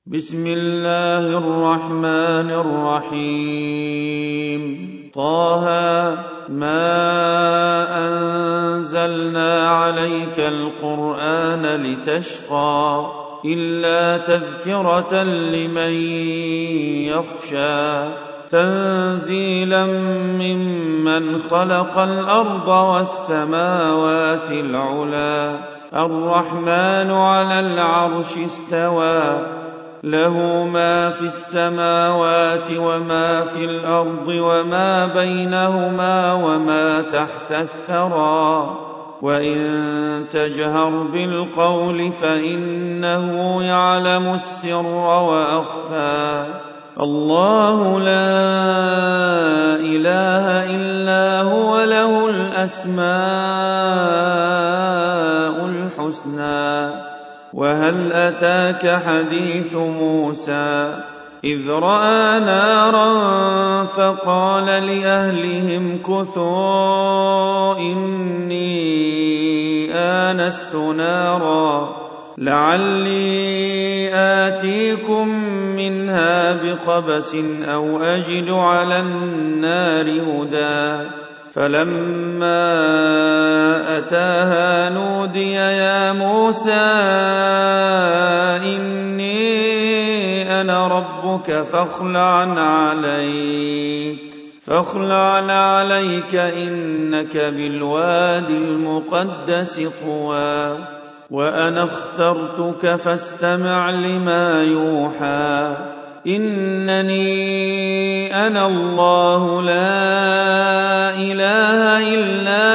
بسم الله الرحمن الرحيم. طه ما أنزلنا عليك القرآن لتشقى إلا تذكرة لمن يخشى تنزيلا ممن خلق الأرض والسماوات العلى الرحمن على العرش استوى له ما في السماوات وما في الأرض وما بينهما وما تحت الثرى وإن تجهر بالقول فإنه يعلم السر وأخفى الله لا إله إلا هو له الأسماء الحسنى. وهل أتاك حديث موسى إذ رأى نارا فقال لأهلهم كثوا إني آنست نارا لعلي آتيكم منها بقبس أو أجد على النار هدى فلما أتاها نودي يا موسى إني أنا ربك فاخلع عليك إنك بالوادي المقدس طوى وأنا اخترتك فاستمع لما يوحى إنني أنا الله لا إله إلا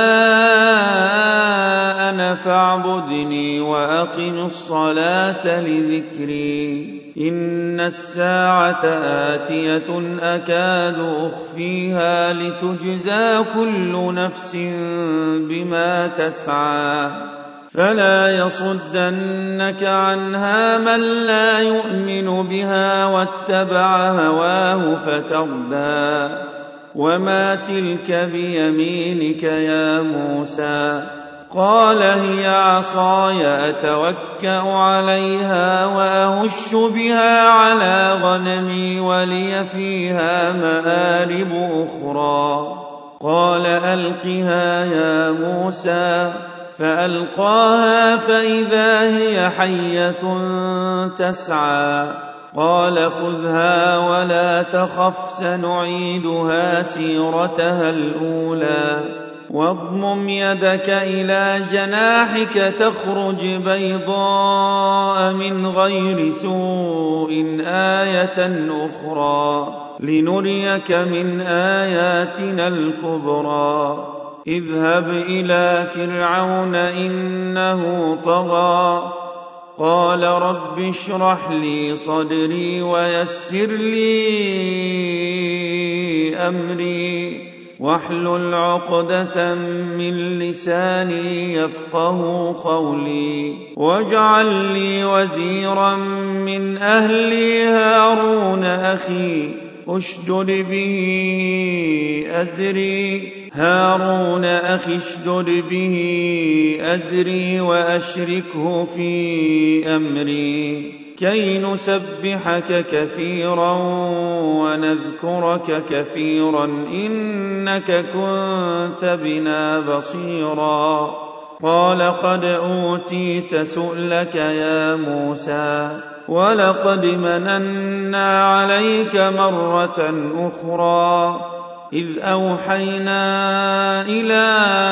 أنا فاعبدني وأقم الصلاة لذكري إن الساعة آتية أكاد أخفيها لتجزى كل نفس بما تسعى فلا يصدنك عنها من لا يؤمن بها واتبع هواه فتردى وما تلك بيمينك يا موسى قال هي عصاي أتوكأ عليها وأهش بها على غنمي ولي فيها مآرب أخرى قال ألقها يا موسى فألقاها فإذا هي حية تسعى قال خذها ولا تخف سنعيدها سيرتها الأولى واضمم يدك إلى جناحك تخرج بيضاء من غير سوء آية أخرى لنريك من آياتنا الكبرى اذهب إلى فرعون إنه طغى قال رب اشرح لي صدري ويسر لي أمري واحلل عقدة من لساني يفقه قولي واجعل لي وزيرا من أهلي هارون أخي اشدد به أزري وأشركه في أمري كي نسبحك كثيرا ونذكرك كثيرا إنك كنت بنا بصيرا قال قد أوتيت سؤلك يا موسى ولقد مننا عليك مرة أخرى إذ أوحينا إلى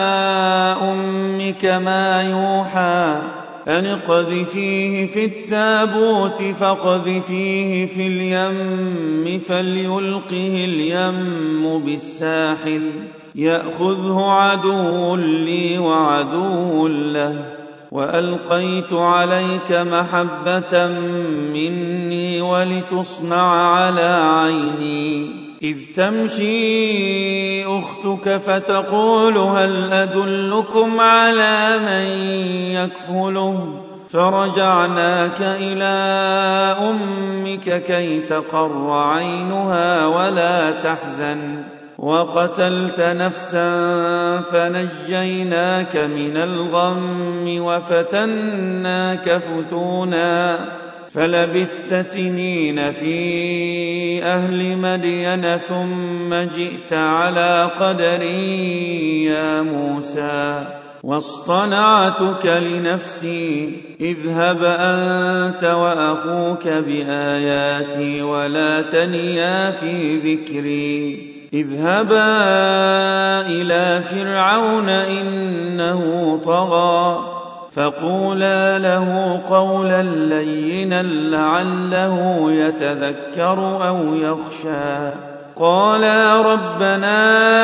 أمك ما يوحى أن اقذفيه في التابوت فاقذفيه في اليم فليلقه اليم بالساحل يأخذه عدو لي وعدو له وألقيت عليك محبة مني ولتصنع على عيني إذ تمشي أختك فتقول هل أدلكم على من يكفله فرجعناك إلى أمك كي تقر عينها ولا تحزن وقتلت نفسا فنجيناك من الغم وفتناك فتونا فلبثت سنين في أهل مدين ثم جئت على قدر يا موسى واصطنعتك لنفسي اذهب أنت وأخوك بآياتي ولا تنيا في ذكري اذهبا إلى فرعون إنه طغى فقولا له قولا لينا لعله يتذكر أو يخشى قالا ربنا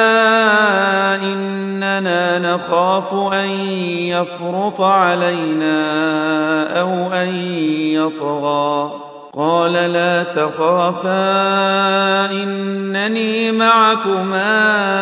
إننا نخاف أن يفرط علينا أو أن يطغى قال لا تخافا إنني معكما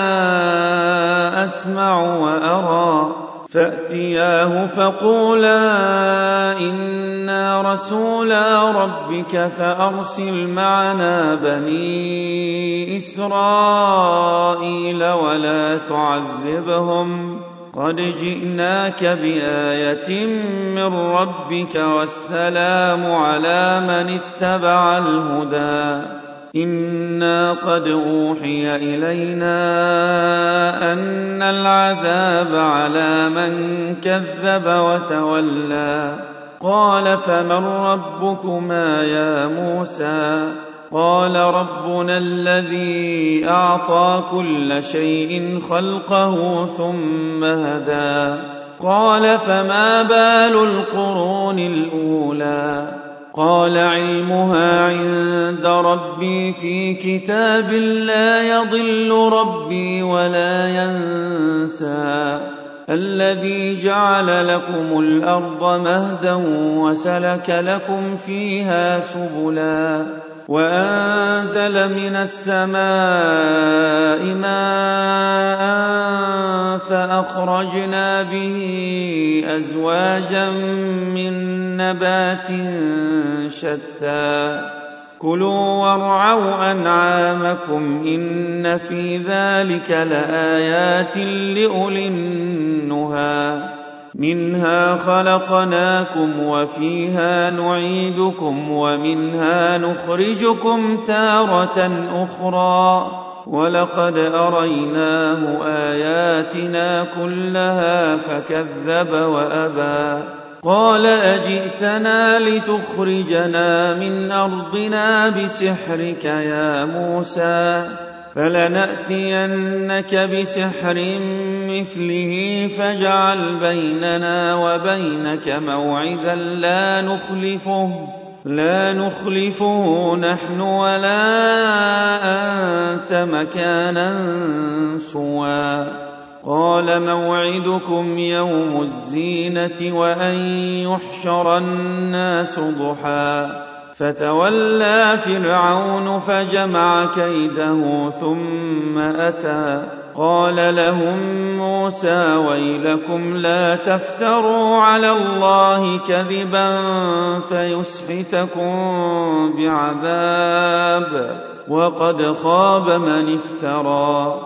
أسمع وأرى فأتياه فقولا إنا رسولا ربك فأرسل معنا بني إسرائيل ولا تعذبهم قد جئناك بآية من ربك والسلام على من اتبع الهدى إنا قد أوحي إلينا أن العذاب على من كذب وتولى قال فمن ربكما يا موسى قال ربنا الذي أعطى كل شيء خلقه ثم هدى قال فما بال القرون الأولى قال علمها عند ربي في كتاب لا يضل ربي ولا ينسى الذي جعل لكم الأرض مهدا وسلك لكم فيها سبلا وأنزل من السماء ماء فأخرجنا به أزواجا من نبات شتى كلوا وارعوا أنعامكم إن في ذلك لآيات لأولي النهى منها خلقناكم وفيها نعيدكم ومنها نخرجكم تارة أخرى ولقد أريناه آياتنا كلها فكذب وأبى قال أجئتنا لتخرجنا من أرضنا بسحرك يا موسى فلنأتينك بسحر مثله فاجعل بيننا وبينك موعدا لا نخلفه نحن ولا أنت مكانا سوى قال موعدكم يوم الزينة وأن يحشر الناس ضحى فتولى فرعون فجمع كيده ثم أتى قال لهم موسى ويلكم لا تفتروا على الله كذبا فيسحتكم بعذاب وقد خاب من افترى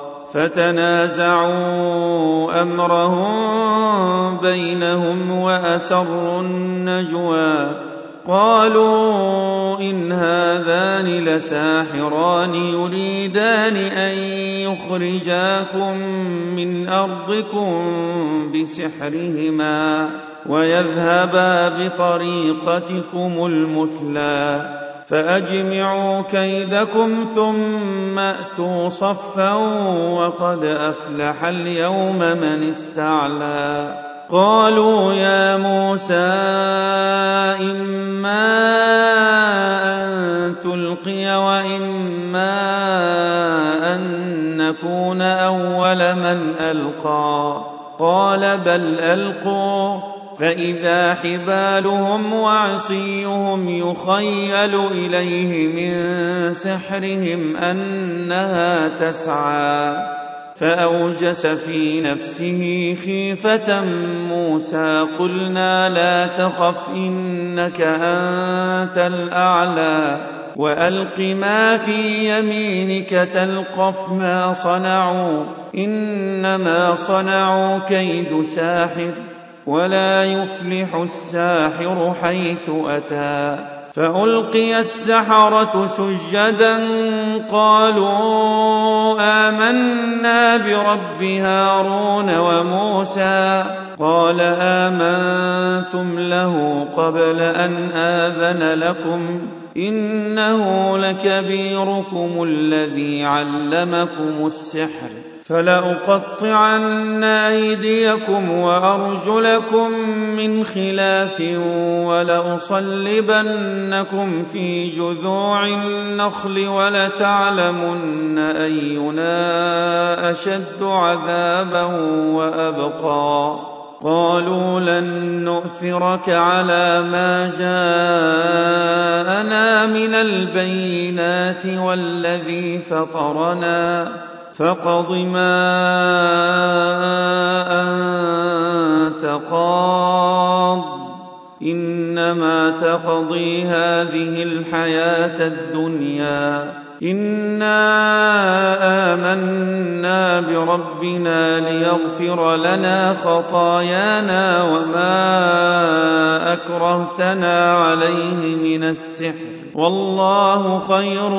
فتنازعوا أمرهم بينهم وأسروا النجوى قالوا إن هذان لساحران يريدان أن يخرجاكم من أرضكم بسحرهما ويذهبا بطريقتكم المثلى فأجمعوا كيدكم ثم أتوا صفا وقد أفلح اليوم من استعلى قالوا يا موسى إما أن تلقي وإما أن نكون أول من ألقى قال بل ألقوا فإذا حبالهم وعصيهم يخيل إليه من سحرهم أنها تسعى فأوجس في نفسه خيفة موسى قلنا لا تخف إنك أنت الأعلى وألق ما في يمينك تلقف ما صنعوا إنما صنعوا كيد ساحر ولا يفلح الساحر حيث أتى فألقي السحرة سجدا قالوا آمنا برب هارون وموسى قال آمنتم له قبل أن آذن لكم إنه لكبيركم الذي علمكم السحر فلأقطعن أيديكم وأرجلكم من خلاف ولأصلبنكم في جذوع النخل ولتعلمن أينا أشد عذابا وأبقى قالوا لن نؤثرك على ما جاءنا من البينات والذي فطرنا فاقض ما أنت قاض إنما تقضي هذه الحياة الدنيا إنا آمنا بربنا ليغفر لنا خطايانا وما أكرهتنا عليه من السحر والله خير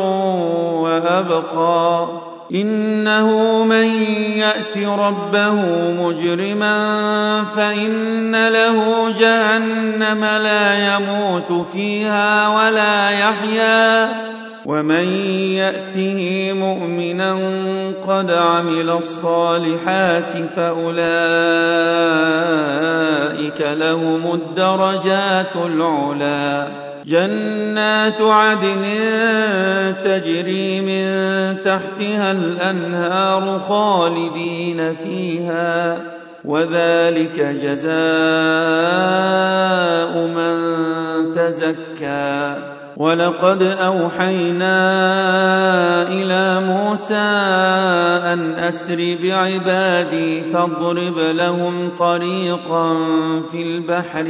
وأبقى إنه من يأت ربه مجرما فإن له جهنم لا يموت فيها ولا يحيا ومن يأته مؤمنا قد عمل الصالحات فأولئك لهم الدرجات العلى جنات عدن تجري من تحتها الأنهار خالدين فيها وذلك جزاء من تزكى ولقد أوحينا إلى موسى أن أسر بعبادي فاضرب لهم طريقا في البحر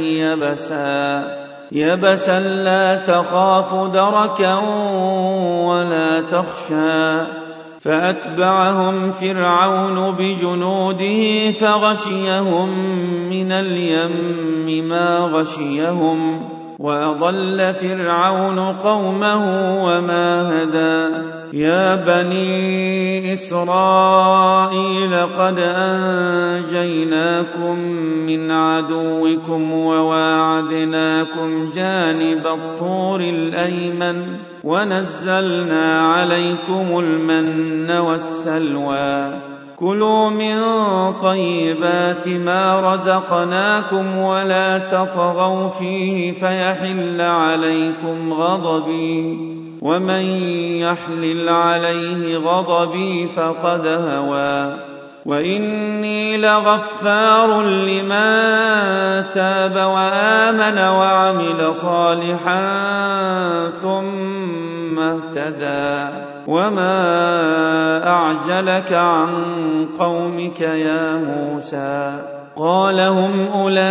يبسا لا تخاف دركا ولا تخشى فأتبعهم فرعون بجنوده فغشيهم من اليم ما غشيهم وأضل فرعون قومه وما هدى يا بني إسرائيل قد أنجيناكم من عدوكم وواعدناكم جانب الطور الأيمن ونزلنا عليكم المن والسلوى كلوا من طيبات ما رزقناكم ولا تطغوا فيه فيحل عليكم غضبي ومن يحلل عليه غضبي فقد هوى وإني لغفار لمن تاب وآمن وعمل صالحا ثم اهتدى وما أعجلك عن قومك يا موسى قال هم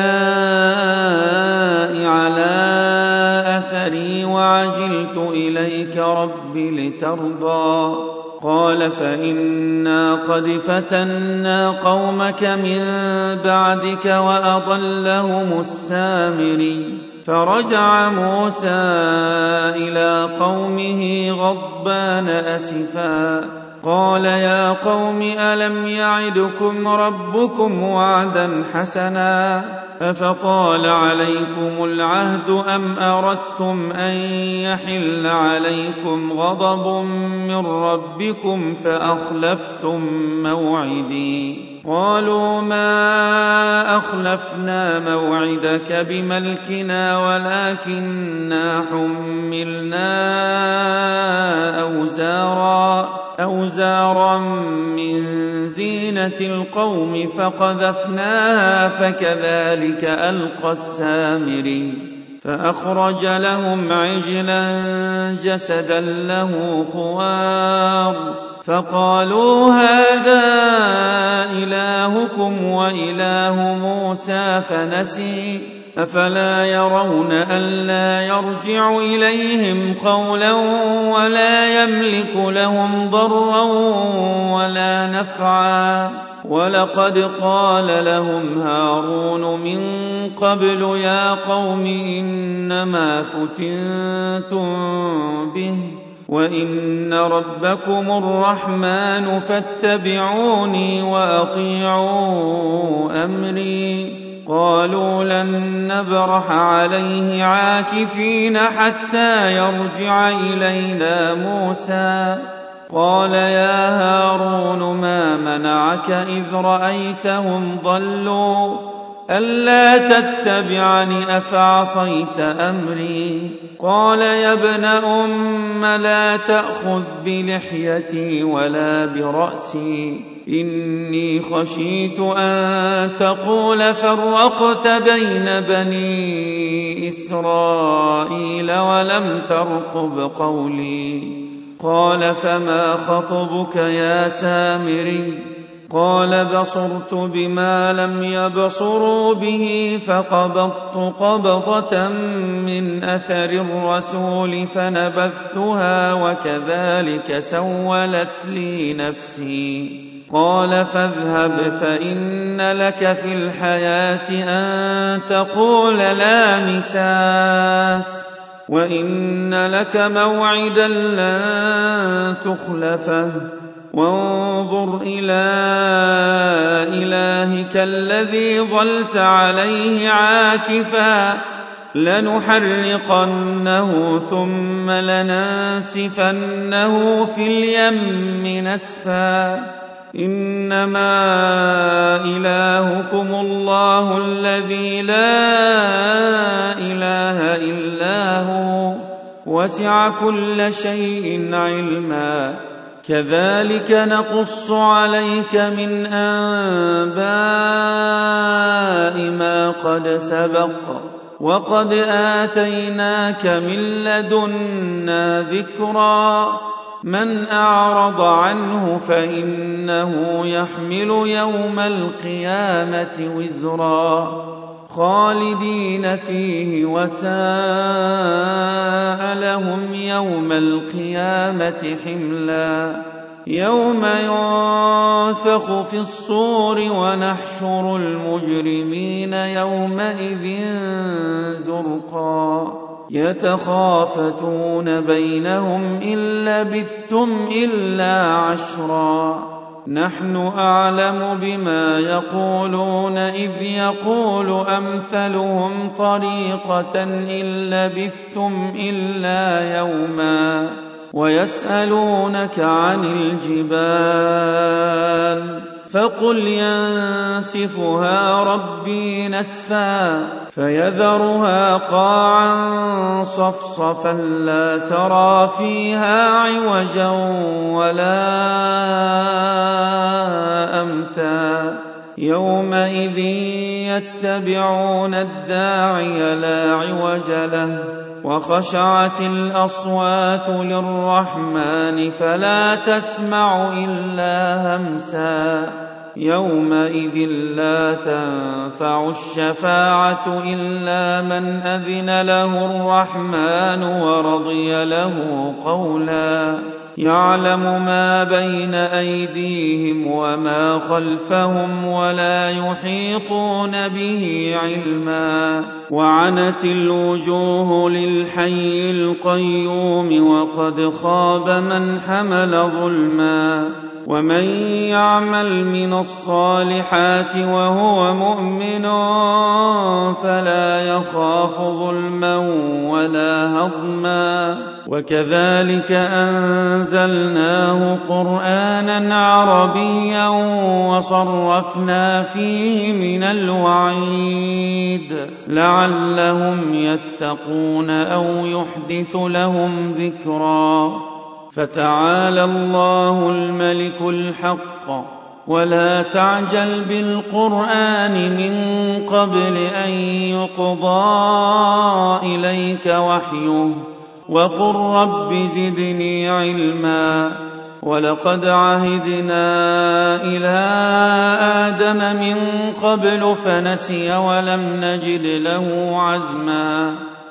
أولئك على أثري وعجلت إليك رب لترضى قال فإنا قد فتنا قومك من بعدك وأضلهم السامري فرجع موسى إلى قومه غضبان أسفا قال يا قوم ألم يعدكم ربكم وعدا حسنا أفطال عليكم العهد أم أردتم أن يحل عليكم غضب من ربكم فأخلفتم موعدي قالوا ما أخلفنا موعدك بملكنا ولكننا حملنا أوزارا من زينة القوم فقذفناها فكذلك ألقى السامري فأخرج لهم عجلا جسدا له خوار فقالوا هذا إلهكم وإله موسى فنسي أفلا يرون ألا يرجع إليهم قولا ولا يملك لهم ضرا ولا نفعا ولقد قال لهم هارون من قبل يا قوم إنما فتنتم به وإن ربكم الرحمن فاتبعوني وأطيعوا أمري قالوا لن نبرح عليه عاكفين حتى يرجع إلينا موسى قال يا هارون ما منعك إذ رأيتهم ضلوا ألا تتبعني أفعصيت أمري قال يا ابن أم لا تأخذ بلحيتي ولا برأسي إني خشيت أن تقول فرقت بين بني إسرائيل ولم ترقب قولي قال فما خطبك يا سامري قال بصرت بما لم يبصروا به فقبضت قبضة من أثر الرسول فنبذتها وكذلك سولت لي نفسي قال فاذهب فإن لك في الحياة أن تقول لا مساس وإن لك موعدا لن تخلفه وانظر إلى إلهك الذي ظلت عليه عاكفا لنحرقنه ثم لننسفنه في اليم نسفا إنما إلهكم الله الذي لا إله إلا هو وسع كل شيء علما كذلك نقص عليك من أنباء ما قد سبق وقد آتيناك من لدنا ذكرا من أعرض عنه فإنه يحمل يوم القيامة وزرا خالدين فيه وساء لهم يوم القيامة حملا يوم ينفخ في الصور ونحشر المجرمين يومئذ زرقا يتخافتون بينهم إن لبثتم إلا عشرا نحن أعلم بما يقولون إذ يقول أمثلهم طريقة إن لبثتم إلا يوما ويسألونك عن الجبال فقل ينسفها ربي نسفا فيذرها قاعا صفصفا لا ترى فيها عوجا ولا أمتا يومئذ يتبعون الداعي لا عوج له وخشعت الأصوات للرحمن فلا تسمع إلا همسا يومئذ لا تنفع الشفاعة إلا من أذن له الرحمن ورضي له قولا يعلم ما بين أيديهم وما خلفهم ولا يحيطون به علما وعنت الوجوه للحي القيوم وقد خاب من حمل ظلما ومن يعمل من الصالحات وهو مؤمن فلا يخاف ظلما ولا هضما وكذلك أنزلناه قرآنا عربيا وصرفنا فيه من الوعيد لعلهم يتقون أو يحدث لهم ذكرا فتعالى الله الملك الحق ولا تعجل بالقرآن من قبل أن يقضى إليك وحيه وقل رب زدني علما ولقد عهدنا إلى آدم من قبل فنسي ولم نجد له عزما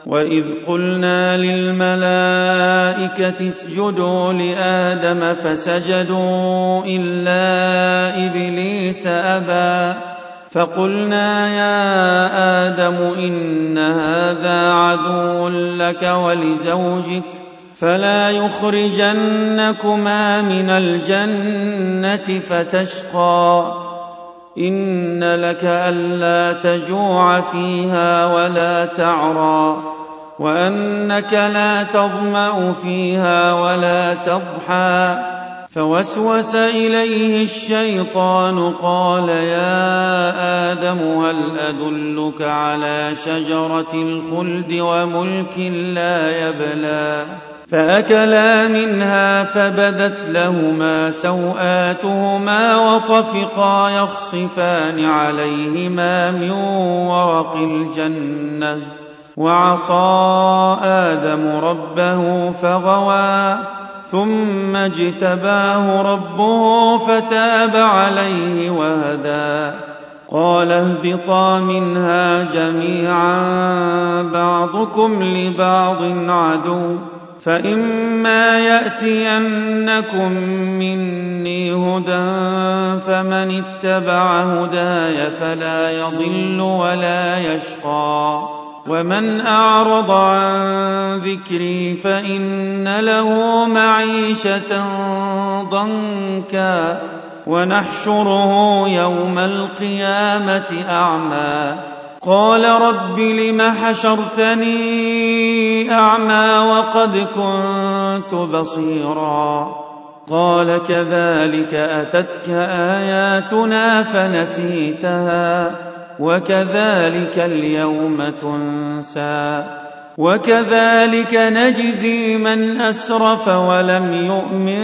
وإذ قلنا للملائكة اسجدوا لآدم فسجدوا إلا إبليس أبى فقلنا يا آدم إن هذا عدو لك ولزوجك فلا يخرجنكما من الجنة فتشقى إن لك ألا تجوع فيها ولا تعرى وأنك لا تظمأ فيها ولا تضحى فوسوس إليه الشيطان قال يا آدم هل أدلك على شجرة الخلد وملك لا يبلى فأكلا منها فبدت لهما سوآتهما وطفقا يخصفان عليهما من ورق الجنة وعصى آدم ربه فغوى ثم اجتباه ربه فتاب عليه وهدى قال اهبطا منها جميعا بعضكم لبعض عدو فإما يأتينكم مني هدى فمن اتبع هداي فلا يضل ولا يشقى ومن أعرض عن ذكري فإن له معيشة ضنكا ونحشره يوم القيامة أعمى قال رب لم حشرتني أعمى وقد كنت بصيرا قال كذلك أتتك آياتنا فنسيتها وكذلك اليوم تنسى وكذلك نجزي من أسرف ولم يؤمن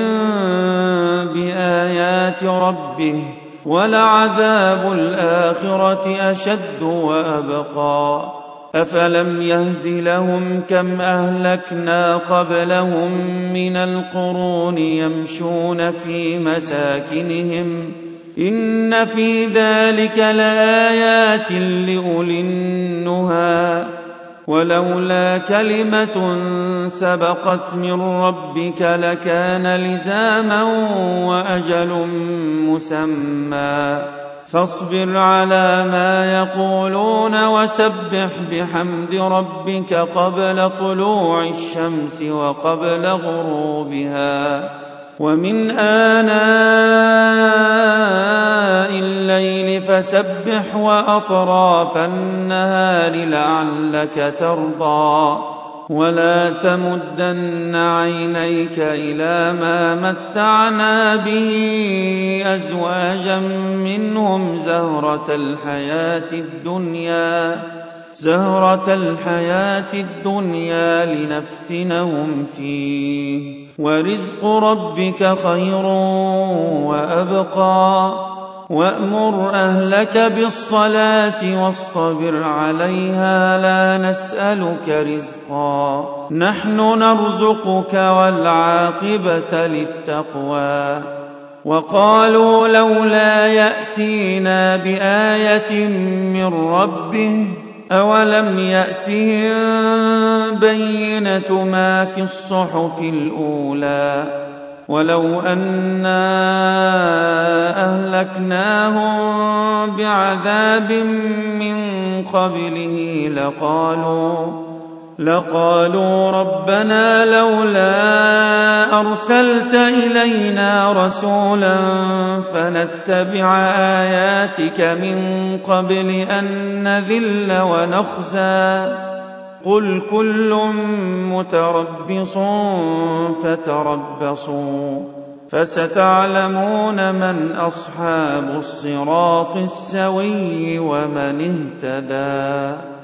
بآيات ربه ولعذاب الآخرة أشد وأبقى أفلم يهد لهم كم أهلكنا قبلهم من القرون يمشون في مساكنهم إن في ذلك لآيات لأولي النهى ولولا كلمة سبقت من ربك لكان لزاما وأجل مسمى فاصبر على ما يقولون وسبح بحمد ربك قبل طلوع الشمس وقبل غروبها ومن آناء الليل فسبح وأطراف النهار لعلك ترضى ولا تمدن عينيك إلى ما متعنا به أزواجا منهم زهرة الحياة الدنيا لنفتنهم فيه ورزق ربك خير وأبقى وأمر أهلك بالصلاة واصطبر عليها لا نسألك رزقا نحن نرزقك والعاقبة للتقوى وقالوا لولا يأتينا بآية من ربه أولم يأتهم بينة ما في الصحف الأولى ولو أنا أهلكناهم بعذاب من قبله لقالوا ربنا لولا أرسلت إلينا رسولا فنتبع آياتك من قبل أن نذل ونخزى قل كل متربص فتربصوا فستعلمون من أصحاب الصراط السوي ومن اهتدى.